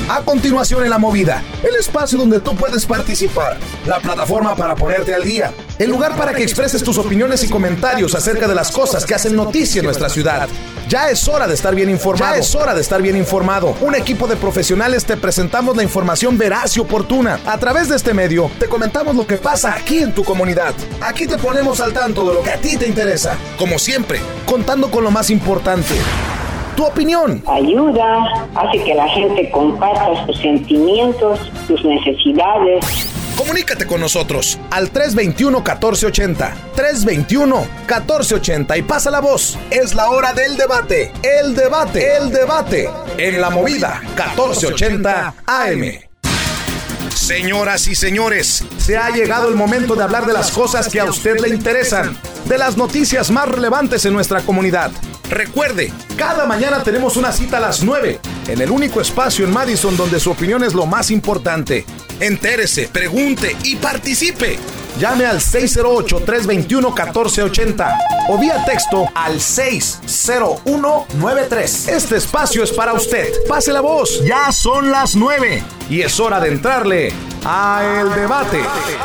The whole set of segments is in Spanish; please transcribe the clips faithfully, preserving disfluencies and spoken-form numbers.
A continuación en La Movida, el espacio donde tú puedes participar, la plataforma para ponerte al día, el lugar para que expreses tus opiniones y comentarios acerca de las cosas que hacen noticia en nuestra ciudad. Ya es hora de estar bien informado. Ya es hora de estar bien informado. Un equipo de profesionales te presentamos la información veraz y oportuna. A través de este medio, te comentamos lo que pasa aquí en tu comunidad. Aquí te ponemos al tanto de lo que a ti te interesa. Como siempre, contando con lo más importante: tu opinión. Ayuda, hace que la gente comparta sus sentimientos, sus necesidades. Comunícate con nosotros al tres dos uno, uno cuatro ocho cero, tres dos uno, uno cuatro ocho cero y pasa la voz. Es la hora del debate, el debate, el debate en La Movida catorce ochenta A M. Señoras y señores, se ha llegado el momento de hablar de las cosas que a usted le interesan, de las noticias más relevantes en nuestra comunidad. Recuerde, cada mañana tenemos una cita a las nueve, en el único espacio en Madison donde su opinión es lo más importante. Entérese, pregunte y participe. Llame al seis cero ocho, tres dos uno, uno cuatro ocho cero o vía texto al seis cero uno nueve tres. Este espacio es para usted. Pase la voz. Ya son las nueve y es hora de entrarle a El Debate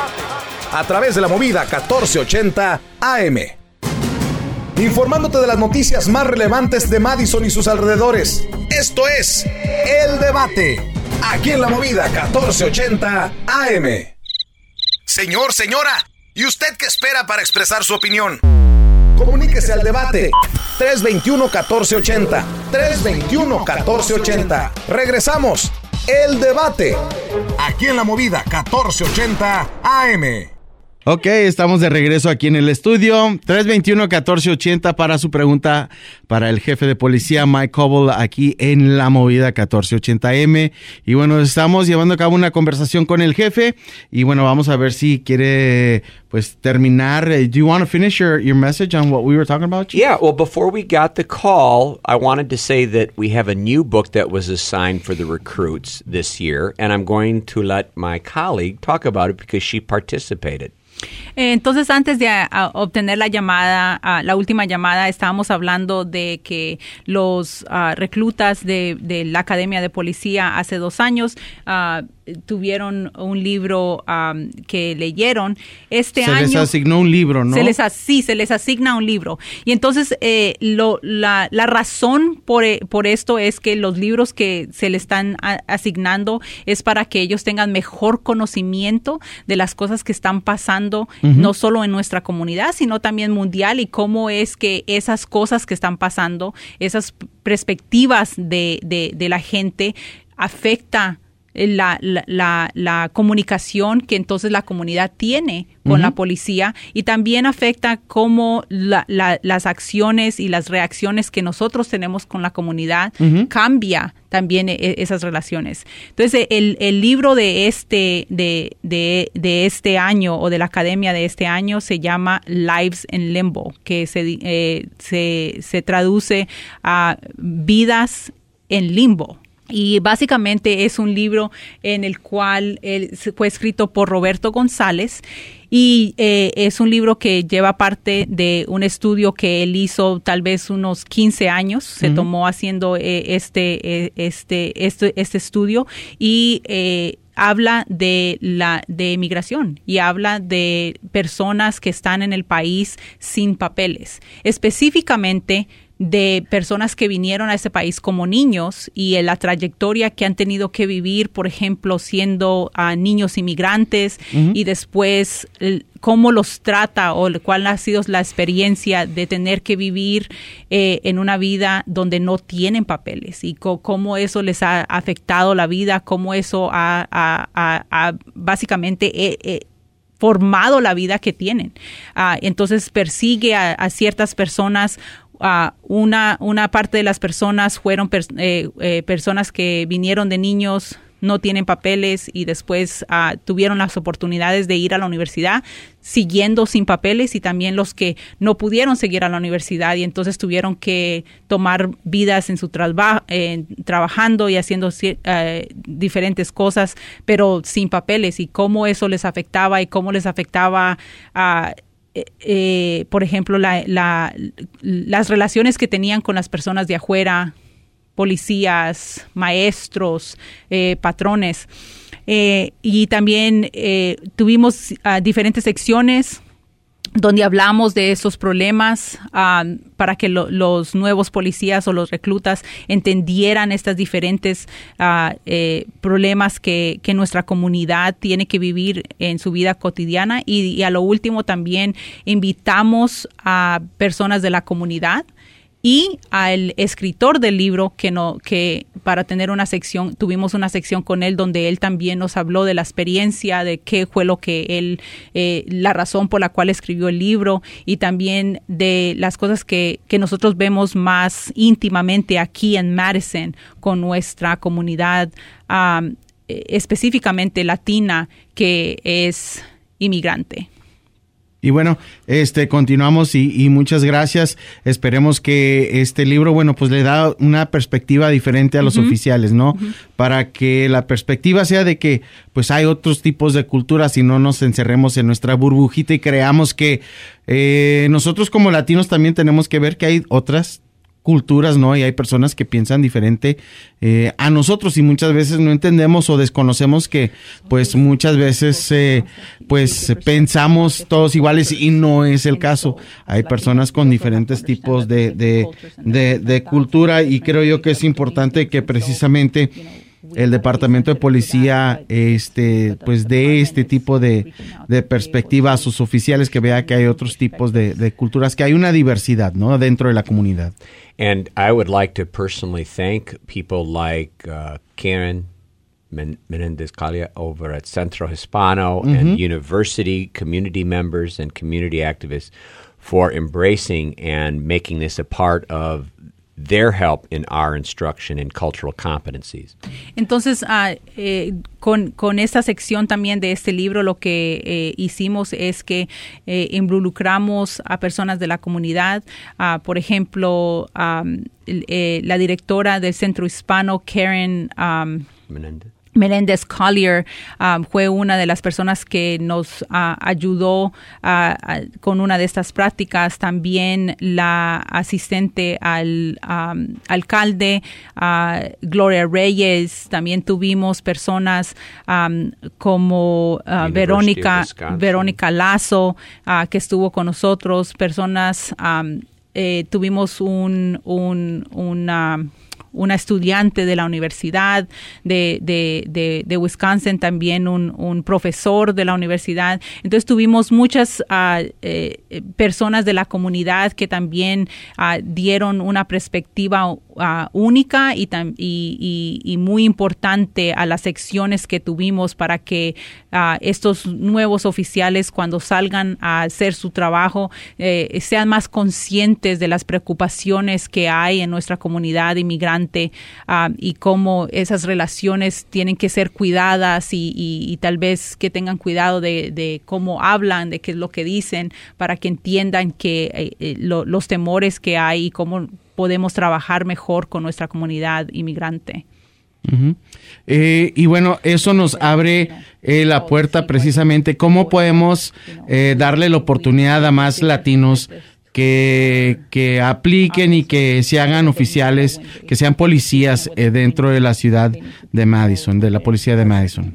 a través de La Movida catorce ochenta A M. Informándote de las noticias más relevantes de Madison y sus alrededores. Esto es El Debate, aquí en La Movida catorce ochenta A M. Señor, señora, ¿y usted qué espera para expresar su opinión? Comuníquese al debate. tres dos uno, uno cuatro ocho cero, tres dos uno, uno cuatro ocho cero. Regresamos. El Debate, aquí en La Movida catorce ochenta A M. Ok, estamos de regreso aquí en el estudio. tres dos uno, uno cuatro ocho cero para su pregunta para el jefe de policía Mike Coble aquí en La Movida catorce ochenta M. Y bueno, estamos llevando a cabo una conversación con el jefe y bueno, vamos a ver si quiere pues terminar. Do you want to finish your, your message on what we were talking about? Yeah, well, before we got the call, I wanted to say that we have a new book that was assigned for the recruits this year, and I'm going to let my colleague talk about it because she participated. Entonces, antes de a, obtener la llamada, a, la última llamada, estábamos hablando de que los uh, reclutas de, de la Academia de Policía hace dos años uh, tuvieron un libro um, que leyeron. Este se año... Se les asignó un libro, ¿no? Se les, sí, se les asigna un libro. Y entonces, eh, lo, la, la razón por, por esto es que los libros que se les están a, asignando es para que ellos tengan mejor conocimiento de las cosas que están pasando, uh-huh. no solo en nuestra comunidad, sino también mundial, y cómo es que esas cosas que están pasando, esas perspectivas de, de, de la gente afecta La, la, la, la comunicación que entonces la comunidad tiene con uh-huh. la policía, y también afecta cómo la, la, las acciones y las reacciones que nosotros tenemos con la comunidad uh-huh. cambia también e- esas relaciones. Entonces, el, el libro de este, de, de, de este año o de la academia de este año se llama Lives in Limbo, que se, eh, se, se traduce a Vidas en Limbo. Y básicamente es un libro en el cual él fue escrito por Roberto González, y eh, es un libro que lleva parte de un estudio que él hizo tal vez unos quince años, se uh-huh. tomó haciendo eh, este, eh, este, este, este estudio, y eh, habla de la de migración y habla de personas que están en el país sin papeles, específicamente de personas que vinieron a ese país como niños y en la trayectoria que han tenido que vivir, por ejemplo, siendo uh, niños inmigrantes uh-huh. y después el, cómo los trata o cuál ha sido la experiencia de tener que vivir eh, en una vida donde no tienen papeles, y co- cómo eso les ha afectado la vida, cómo eso ha, ha, ha, ha básicamente eh, eh, formado la vida que tienen. Uh, entonces persigue a, a ciertas personas. Uh, una, una parte de las personas fueron pers- eh, eh, personas que vinieron de niños, no tienen papeles, y después uh, tuvieron las oportunidades de ir a la universidad siguiendo sin papeles, y también los que no pudieron seguir a la universidad y entonces tuvieron que tomar vidas en su trabajo, eh, trabajando y haciendo uh, diferentes cosas, pero sin papeles, y cómo eso les afectaba y cómo les afectaba a uh, Eh, eh, por ejemplo, la, la, las relaciones que tenían con las personas de afuera, policías, maestros, eh, patrones. Eh, y también eh, tuvimos uh, diferentes secciones donde hablamos de esos problemas um, para que lo, los nuevos policías o los reclutas entendieran estas diferentes uh, eh, problemas que, que nuestra comunidad tiene que vivir en su vida cotidiana. Y, y a lo último también invitamos a personas de la comunidad y al escritor del libro que no que para tener una sección, tuvimos una sección con él donde él también nos habló de la experiencia, de qué fue lo que él, eh, la razón por la cual escribió el libro, y también de las cosas que, que nosotros vemos más íntimamente aquí en Madison con nuestra comunidad, um, específicamente latina, que es inmigrante. Y bueno, este continuamos y, y muchas gracias. Esperemos que este libro, bueno, pues le da una perspectiva diferente a los uh-huh. oficiales, ¿no? Uh-huh. Para que la perspectiva sea de que pues hay otros tipos de culturas y no nos encerremos en nuestra burbujita y creamos que eh, nosotros como latinos también tenemos que ver que hay otras culturas, ¿no? Y hay personas que piensan diferente eh, a nosotros y muchas veces no entendemos o desconocemos que pues muchas veces eh, pues pensamos todos iguales y no es el caso. Hay personas con diferentes tipos de, de, de, de cultura y creo yo que es importante que precisamente el departamento de policía este pues dé este tipo de, de perspectiva a sus oficiales, que vea que hay otros tipos de, de culturas, que hay una diversidad, ¿no? Dentro de la comunidad. And I would like to personally thank people like uh, Karen Men- Menendez-Calia over at Centro Hispano mm-hmm. and university community members and community activists for embracing and making this a part of their help in our instruction in cultural competencies. Entonces, uh, eh, con, con esta sección también de este libro, lo que eh, hicimos es que eh, involucramos a personas de la comunidad. Uh, por ejemplo, um, eh, la directora del Centro Hispano, Karen um, Menendez. Meléndez Collier um, fue una de las personas que nos uh, ayudó uh, uh, con una de estas prácticas. También la asistente al um, alcalde, uh, Gloria Reyes. También tuvimos personas um, como uh, Verónica, Verónica Lazo, uh, que estuvo con nosotros. Personas, um, eh, tuvimos un, un, una... una estudiante de la universidad de, de, de, de Wisconsin, también un, un profesor de la universidad. Entonces tuvimos muchas uh, eh, personas de la comunidad que también uh, dieron una perspectiva uh, única y, tam- y, y, y muy importante a las secciones que tuvimos para que uh, estos nuevos oficiales, cuando salgan a hacer su trabajo, eh, sean más conscientes de las preocupaciones que hay en nuestra comunidad inmigrante. Um, y cómo esas relaciones tienen que ser cuidadas y, y, y tal vez que tengan cuidado de, de cómo hablan, de qué es lo que dicen, para que entiendan que eh, lo, los temores que hay y cómo podemos trabajar mejor con nuestra comunidad inmigrante. Uh-huh. Eh, y bueno, eso nos abre eh, la puerta precisamente cómo podemos eh, darle la oportunidad a más latinos que, que apliquen y que se hagan oficiales, que sean policías eh, dentro de la ciudad de Madison, de la policía de Madison.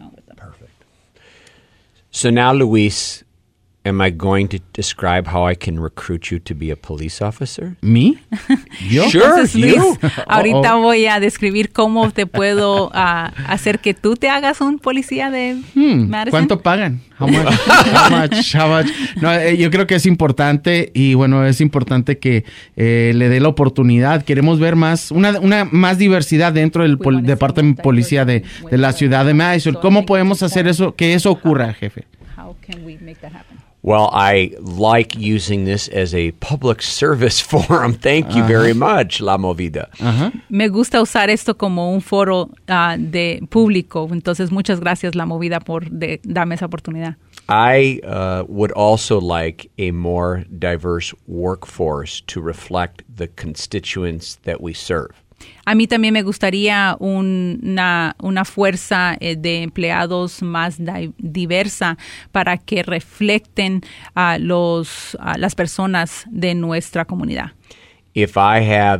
So now, Luis, am I going to describe how I can recruit you to be a police officer? ¿Me? ¿Yo? Sure, Entonces, Luis, you. ahorita voy a describir cómo te puedo uh, hacer que tú te hagas un policía de Hmm, Madison. ¿Cuánto pagan? How much? How much? How much? No, eh, yo creo que es importante y bueno, es importante que eh, le dé la oportunidad. Queremos ver más, una, una más diversidad dentro del pol- departamento de policía de, de la ciudad de Madison. ¿Cómo podemos hacer eso, que eso ocurra, jefe? How can we make that happen? Well, I like using this as a public service forum. Thank you very much, La Movida. Ajá. Me gusta usar esto como un foro uh, de público. Entonces, muchas gracias, La Movida, por de, darme esa oportunidad. I uh, would also like a more diverse workforce to reflect the constituents that we serve. A mí también me gustaría un, una, una fuerza eh, de empleados más di- diversa para que reflecten a los, a las personas de nuestra comunidad. If I have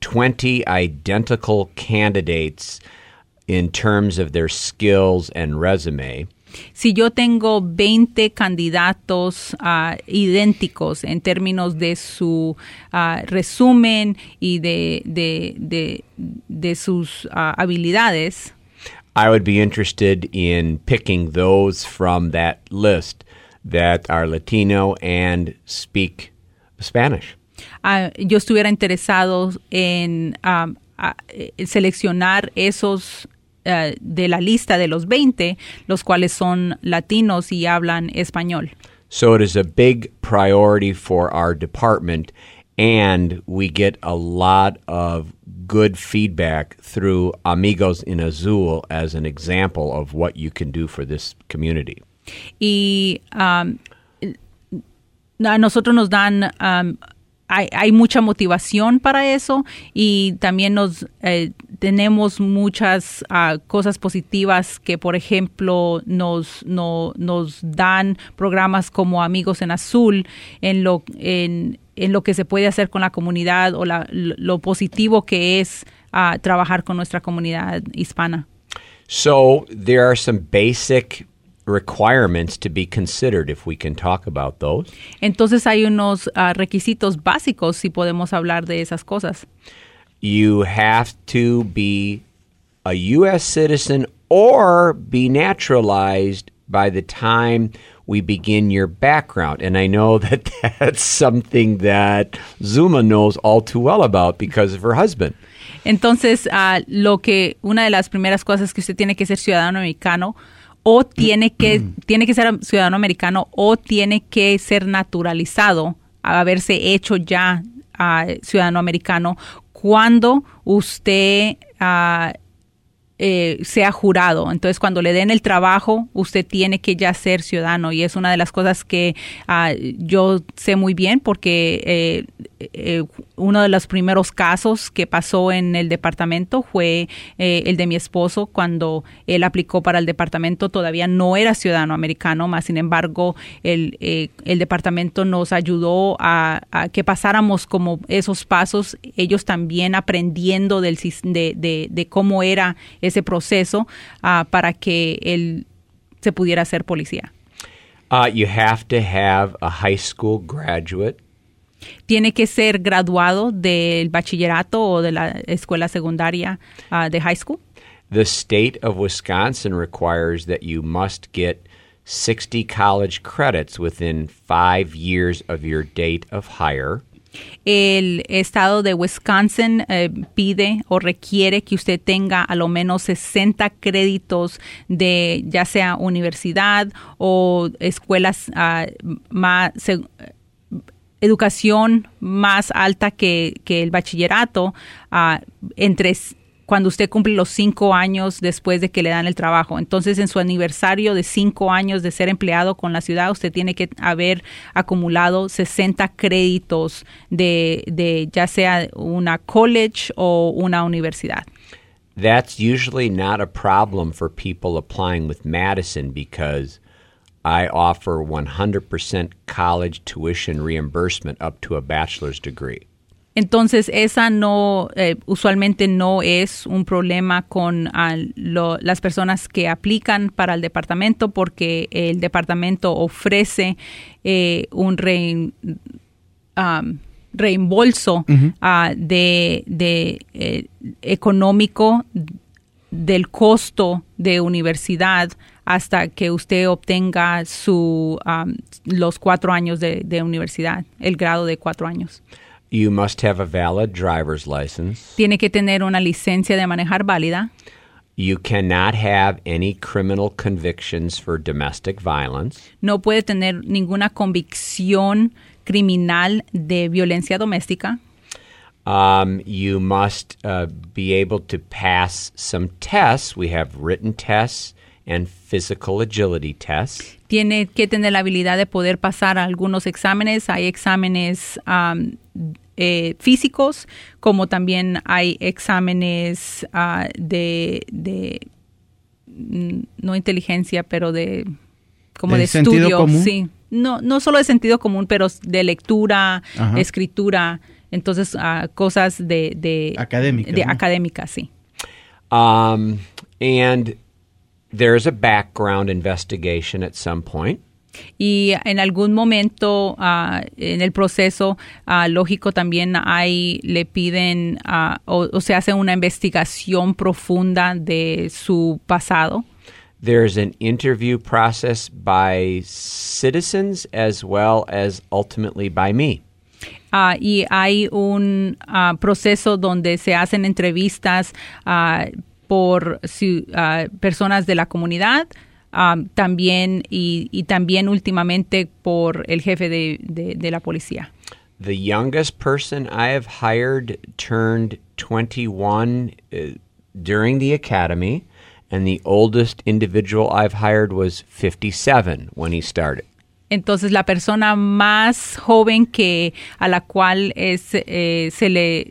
twenty identical candidates in terms of their skills and resume, si yo tengo veinte candidatos uh, idénticos en términos de su uh, resumen y de, de, de, de sus uh, habilidades, I would be interested in picking those from that list that are Latino and speak Spanish. Uh, yo estuviera interesado en um, uh, seleccionar esos uh, de la lista de los veinte, los cuales son latinos y hablan español. So it is a big priority for our department, and we get a lot of good feedback through Amigos en Azul as an example of what you can do for this community. Y um, a nosotros nos dan... Um, Hay, hay mucha motivación para eso y también nos eh, tenemos muchas uh, cosas positivas que, por ejemplo, nos, no, nos dan programas como Amigos en Azul en lo, en, en lo que se puede hacer con la comunidad o la, lo positivo que es uh, trabajar con nuestra comunidad hispana. So there are some basic requirements to be considered, if we can talk about those. Entonces hay unos uh, requisitos básicos si podemos hablar de esas cosas. You have to be a U S citizen or be naturalized by the time we begin your background. And I know that that's something that Zuma knows all too well about because of her husband. Entonces, uh, lo que una de las primeras cosas es que usted tiene que ser ciudadano americano o tiene que, tiene que ser ciudadano americano o tiene que ser naturalizado, haberse hecho ya uh, ciudadano americano cuando usted uh, eh, sea jurado. Entonces, cuando le den el trabajo, usted tiene que ya ser ciudadano. Y es una de las cosas que uh, yo sé muy bien porque eh, eh, uno de los primeros casos que pasó en el departamento fue eh, el de mi esposo. Cuando él aplicó para el departamento, todavía no era ciudadano americano, más sin embargo, el, eh, el departamento nos ayudó a, a que pasáramos como esos pasos, ellos también aprendiendo del, de, de, de cómo era ese proceso uh, para que él se pudiera hacer policía. Uh, you have to have a high school graduate. Tiene que ser graduado del bachillerato o de la escuela secundaria uh, de high school. The state of Wisconsin requires that you must get sixty college credits within five years of your date of hire. El estado de Wisconsin eh, pide o requiere que usted tenga a lo menos sesenta créditos de ya sea universidad o escuelas uh, más... Se, educación más alta que, que el bachillerato uh, entre cuando usted cumple los cinco años después de que le dan el trabajo. Entonces, en su aniversario de cinco años de ser empleado con la ciudad, usted tiene que haber acumulado sesenta créditos de, de ya sea una college o una universidad. That's usually not a problem for people applying with Madison because I offer one hundred percent college tuition reimbursement up to a bachelor's degree. Entonces, esa no, eh, usualmente no es un problema con uh, lo, las personas que aplican para el departamento porque el departamento ofrece eh, un re, um, reembolso uh-huh. uh, de, de eh, económico del costo de universidad hasta que usted obtenga su um, los cuatro años de, de universidad, el grado de cuatro años. You must have a valid driver's license. Tiene que tener una licencia de manejar válida. You cannot have any criminal convictions for domestic violence. No puede tener ninguna convicción criminal de violencia doméstica. Um, you must uh, be able to pass some tests. We have written tests and physical agility tests. Tiene que tener la habilidad de poder pasar algunos exámenes. Hay exámenes um, eh, físicos, como también hay exámenes uh, de, de, no inteligencia, pero de, como de, de estudio. Común. Sí, no, no solo de sentido común, pero de lectura, Ajá. escritura. entonces uh, cosas de, de, Académicas, de ¿no? académicas, sí. Um, and there's a background investigation at some point. Y en algún momento uh, en el proceso uh, lógico también hay, le piden uh, o, o se hace una investigación profunda de su pasado. There's an interview process by citizens as well as ultimately by me. Uh, y hay un uh, proceso donde se hacen entrevistas uh, por si, uh, personas de la comunidad. Um, también y, y también últimamente por el jefe de, de, de la policía. The youngest person I have hired turned twenty-one uh, during the academy, and the oldest individual I've hired was fifty-seven when he started. Entonces la persona más joven que a la cual es, eh, se le,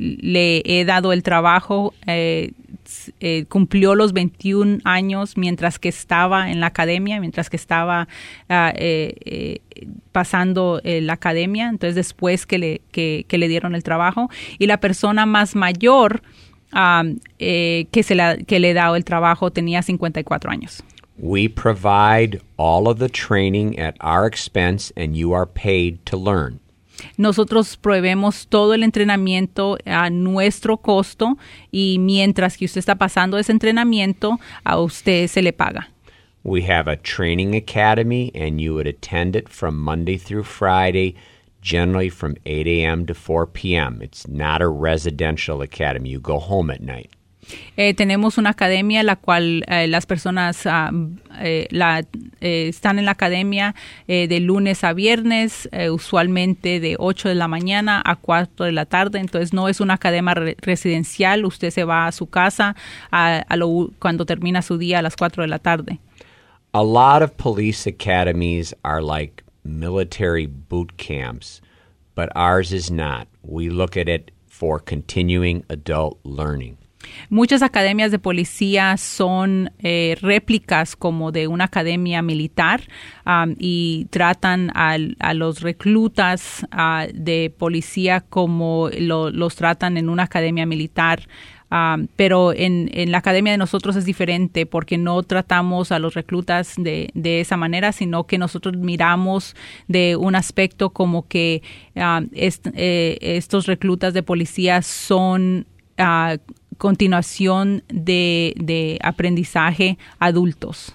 le he dado el trabajo eh, Eh, cumplió los veintiún años mientras que estaba en la academia, mientras que estaba uh, eh, eh, pasando eh, la academia, entonces después que le, que, que le dieron el trabajo. Y la persona más mayor um, eh, que, se la, que le he dado el trabajo tenía cincuenta y cuatro años. We provide all of the training at our expense and you are paid to learn. Nosotros proveemos todo el entrenamiento a nuestro costo y mientras que usted está pasando ese entrenamiento, a usted se le paga. We have a training academy and you would attend it from Monday through Friday, generally from eight a.m. to four p.m. It's not a residential academy. You go home at night. Eh, tenemos una academia la cual eh, las personas uh, eh, la, eh, están en la academia eh, de lunes a viernes, eh, usualmente de ocho de la mañana a cuatro de la tarde. Entonces no es una academia re- residencial. Usted se va a su casa a, a lo, cuando termina su día a las cuatro de la tarde. A lot of police academies are like military boot camps, but ours is not. We look at it for continuing adult learning. Muchas academias de policía son eh, réplicas como de una academia militar um, y tratan a, a los reclutas uh, de policía como lo, los tratan en una academia militar. Um, pero en, en la academia de nosotros es diferente porque no tratamos a los reclutas de, de esa manera, sino que nosotros miramos de un aspecto como que um, est, eh, estos reclutas de policía son uh, continuación de, de aprendizaje adultos.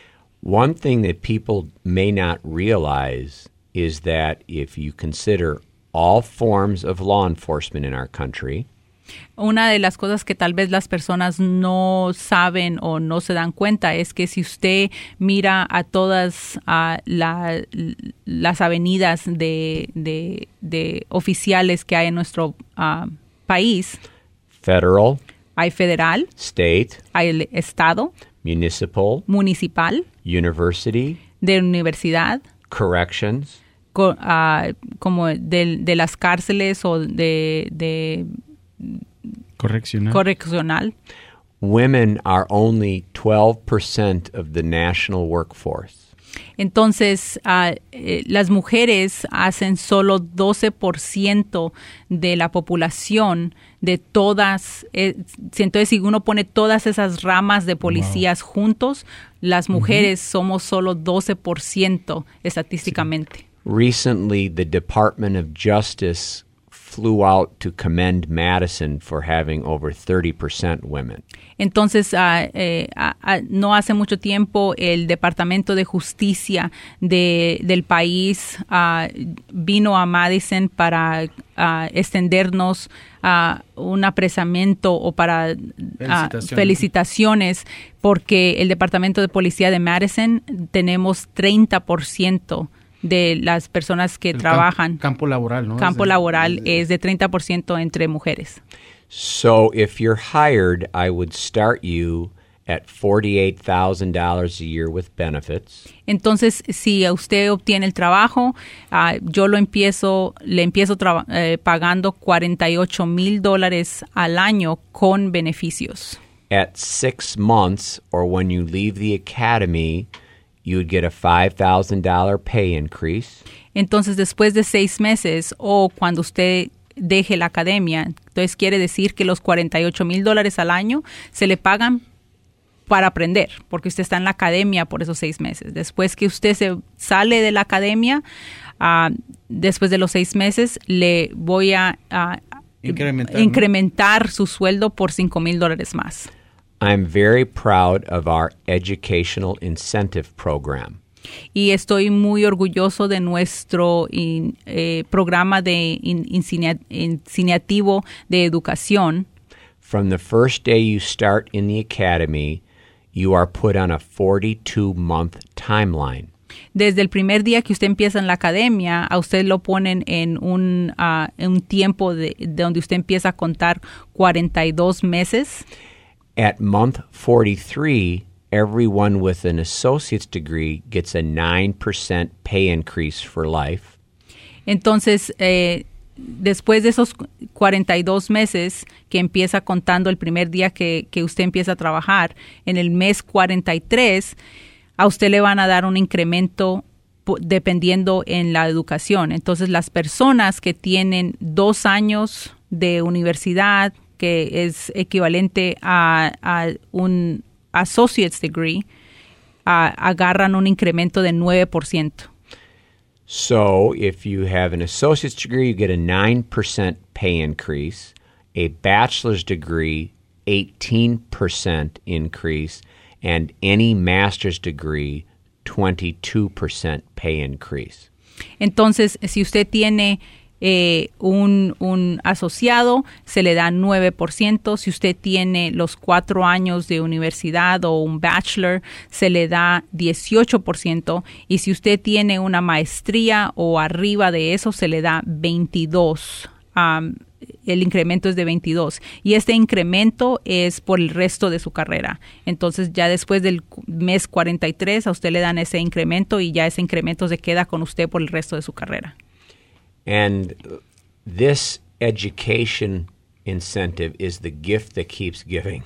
One thing that people may not realize is that if you consider all forms of law enforcement in our country, una de las cosas que tal vez las personas no saben o no se dan cuenta es que si usted mira a todas uh, la, las avenidas de, de, de oficiales que hay en nuestro uh, país, federal, hay federal, state, hay el estado, municipal, municipal, university, de universidad, corrections, co, uh, como de, de las cárceles o de, de correccional. correccional. Women are only twelve percent of the national workforce. Entonces, uh, eh, las mujeres hacen solo doce por ciento de la población de todas. Eh, entonces, si uno pone todas esas ramas de policías wow. juntos, las mujeres uh-huh. somos solo doce por ciento estadísticamente. Sí. Recently, the Department of Justice flew out to commend Madison for having over thirty percent women. Entonces, uh, eh, uh, no hace mucho tiempo el Departamento de Justicia de, del país uh, vino a Madison para uh, extendernos uh, un apresamiento o para uh, felicitaciones. felicitaciones porque el Departamento de Policía de Madison tenemos treinta por ciento de las personas que el trabajan. Campo, campo laboral, ¿no? Campo es de, laboral es de, es de treinta por ciento entre mujeres. So if you're hired, I would start you at forty-eight thousand dollars a year with benefits. Entonces, si usted obtiene el trabajo, uh, yo lo empiezo, le empiezo traba, eh, pagando cuarenta y ocho mil dólares al año con beneficios. At six months, or when you leave the academy, you would get a five thousand dollars pay increase. Entonces, después de seis meses o cuando usted deje la academia. Entonces quiere decir que los cuarenta y ocho mil dólares al año se le pagan para aprender, porque usted está en la academia por esos seis meses. Después que usted se sale de la academia, uh, después de los seis meses, le voy a uh, incrementar, incrementar ¿no? su sueldo por cinco mil dólares más. I'm very proud of our educational incentive program. Y estoy muy orgulloso de nuestro in, eh, programa de in, insinia, iniciativo de educación. From the first day you start in the academy, you are put on a forty-two month timeline. Desde el primer día que usted empieza en la academia, a usted lo ponen en un, uh, en un tiempo de, de donde usted empieza a contar cuarenta y dos meses. At month forty-three, everyone with an associate's degree gets a nine percent pay increase for life. Entonces, eh, después de esos cuarenta y dos meses que empieza contando el primer día que, que usted empieza a trabajar, en el mes cuarenta y tres, a usted le van a dar un incremento dependiendo en la educación. Entonces, las personas que tienen dos años de universidad, que es equivalente a, a un associate's degree, uh, agarran un incremento de nueve por ciento. So, if you have an associate's degree, you get a nine percent pay increase. A bachelor's degree, eighteen percent increase. And any master's degree, twenty-two percent pay increase. Entonces, si usted tiene eh, un, un asociado, se le da nueve por ciento. Si usted tiene los cuatro años de universidad o un bachelor, se le da dieciocho por ciento. Y si usted tiene una maestría o arriba de eso, se le da veintidós por ciento. Um, el incremento es de veintidós y este incremento es por el resto de su carrera. Entonces ya después del mes cuarenta y tres a usted le dan ese incremento y ya ese incremento se queda con usted por el resto de su carrera. And this education incentive is the gift that keeps giving.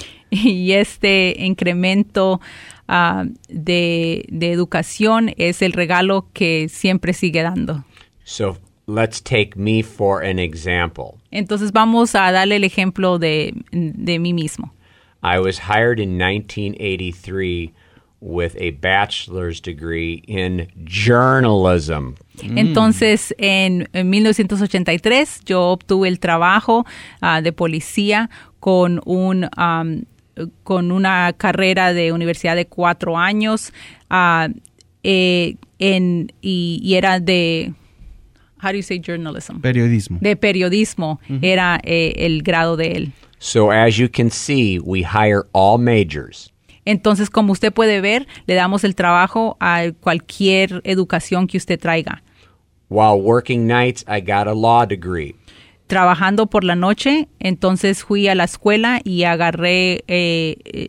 Y este incremento uh, de, de educación es el regalo que siempre sigue dando. So let's take me for an example. Entonces vamos a darle el ejemplo de, de mí mismo. I was hired in nineteen eighty-three with a bachelor's degree in journalism. Entonces, en, en mil novecientos ochenta y tres, yo obtuve el trabajo uh, de policía con un um, con una carrera de universidad de cuatro años uh, eh, en, y, y era de... How do you say journalism? Periodismo. De periodismo uh-huh. era eh, el grado de él. So as you can see, we hire all majors. Entonces, como usted puede ver, le damos el trabajo a cualquier educación que usted traiga. While working nights, I got a law degree. Trabajando por la noche, entonces fui a la escuela y agarré eh,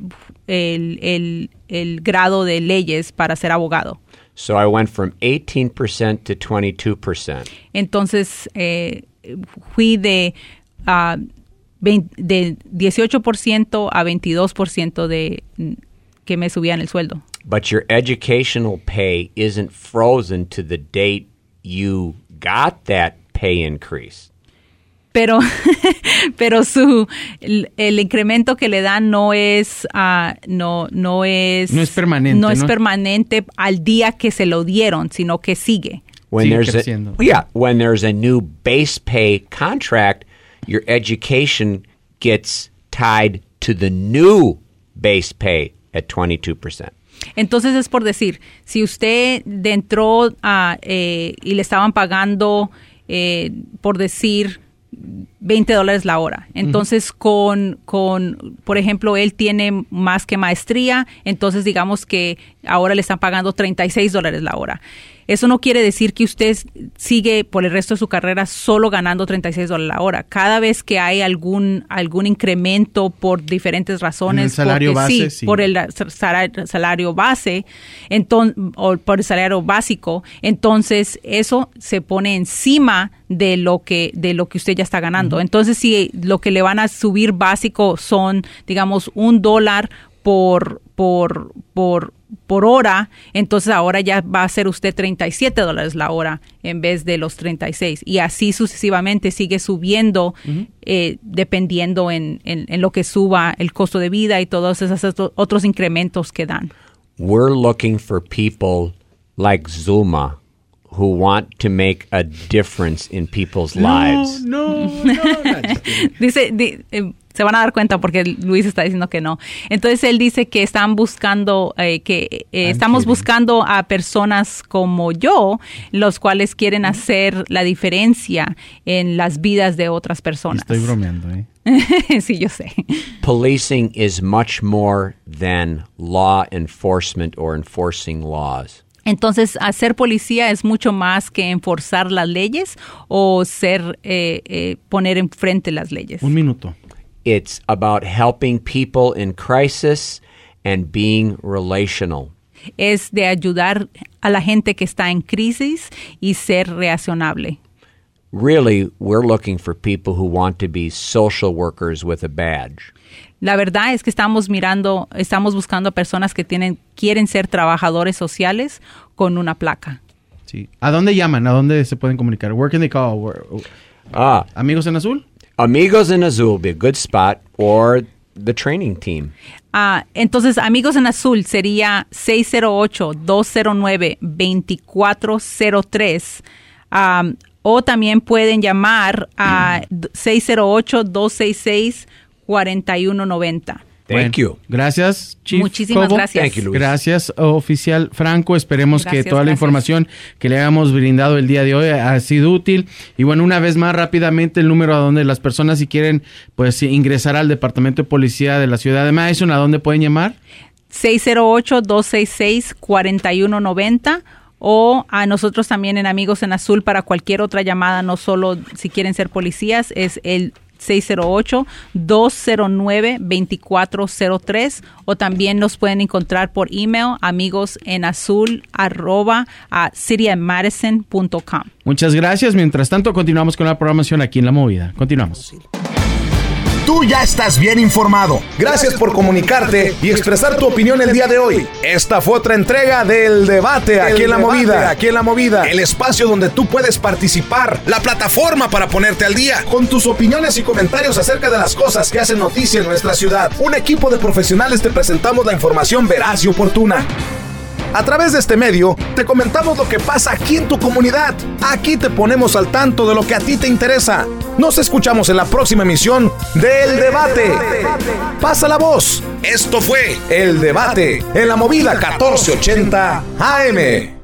el, el, el grado de leyes para ser abogado. So I went from eighteen percent to twenty-two percent. Entonces, eh, fui de, uh, veinte, de dieciocho por ciento a veintidós por ciento de que me subían el sueldo. But your educational pay isn't frozen to the date you got that pay increase. Pero, pero su el, el incremento que le dan no es uh, no no es no es permanente, no, ¿no? es permanente al día que se lo dieron, sino que sigue. When sigue there's creciendo. a, yeah, when there's a new base pay contract, your education gets tied to the new base pay at twenty-two percent. Entonces es por decir, si usted entró uh, eh, y le estaban pagando, eh, por decir, veinte dólares la hora. Entonces, uh-huh. con, con, por ejemplo, él tiene más que maestría, entonces digamos que ahora le están pagando treinta y seis dólares la hora. Eso no quiere decir que usted sigue por el resto de su carrera solo ganando treinta y seis dólares la hora. Cada vez que hay algún algún incremento por diferentes razones, el salario porque, base, sí, sí. por el salario, salario base, entonces, o por el salario básico, entonces eso se pone encima de lo que de lo que usted ya está ganando. Uh-huh. Entonces, si lo que le van a subir básico son, digamos, un dólar por, por, por, por hora, entonces ahora ya va a ser usted treinta y siete dólares la hora en vez de los treinta y seis. Y así sucesivamente sigue subiendo, uh-huh. eh, dependiendo en, en, en lo que suba el costo de vida y todos esos otros incrementos que dan. We're looking for people like Zulma who want to make a difference in people's no, lives. No, no, no. Dice, di, eh, se van a dar cuenta porque Luis está diciendo que no. Entonces él dice que están buscando, eh, que eh, estamos kidding. buscando a personas como yo, los cuales quieren hacer la diferencia en las vidas de otras personas. Estoy bromeando, ¿eh? Sí, yo sé. Policing is much more than law enforcement or enforcing laws. Entonces, hacer policía es mucho más que enforzar las leyes o ser eh, eh, poner enfrente las leyes. Un minuto. It's about helping people in crisis and being relational. Es de ayudar a la gente que está en crisis y ser reaccionable. Really, we're looking for people who want to be social workers with a badge. La verdad es que estamos mirando, estamos buscando a personas que tienen, quieren ser trabajadores sociales con una placa. Sí. ¿A dónde llaman? ¿A dónde se pueden comunicar? Where can they call? Where, ah, ¿Amigos en Azul? Amigos en Azul would be a good spot, or the training team. Ah, entonces, Amigos en Azul sería seis cero ocho, dos cero nueve, dos cuatro cero tres. Um, o también pueden llamar a seis cero ocho, dos seis seis, cuatro uno nueve cero. Thank bueno, you. Gracias, Chief Muchísimas Cobo. gracias. Thank you, Luis. Gracias, oficial Franco. Esperemos Gracias, que toda la gracias. información que le hayamos brindado el día de hoy ha sido útil. Y bueno, una vez más, rápidamente, el número a donde las personas, si quieren pues ingresar al Departamento de Policía de la Ciudad de Madison, ¿a dónde pueden llamar? seis cero ocho, dos seis seis, cuatro uno nueve cero. O a nosotros también en Amigos en Azul para cualquier otra llamada, no solo si quieren ser policías, es el seis cero ocho, dos cero nueve, dos cuatro cero tres, o también nos pueden encontrar por email amigosenazul arroba a city of madison punto com. Muchas gracias. Mientras tanto, continuamos con la programación aquí en La Movida. Continuamos. Tú ya estás bien informado. Gracias por comunicarte y expresar tu opinión el día de hoy. Esta fue otra entrega del debate aquí en La Movida. Aquí en La Movida, el espacio donde tú puedes participar, la plataforma para ponerte al día con tus opiniones y comentarios acerca de las cosas que hacen noticia en nuestra ciudad. Un equipo de profesionales te presentamos la información veraz y oportuna. A través de este medio, te comentamos lo que pasa aquí en tu comunidad. Aquí te ponemos al tanto de lo que a ti te interesa. Nos escuchamos en la próxima emisión del Debate. Pasa la voz. Esto fue El Debate en La Movida catorce ochenta A M.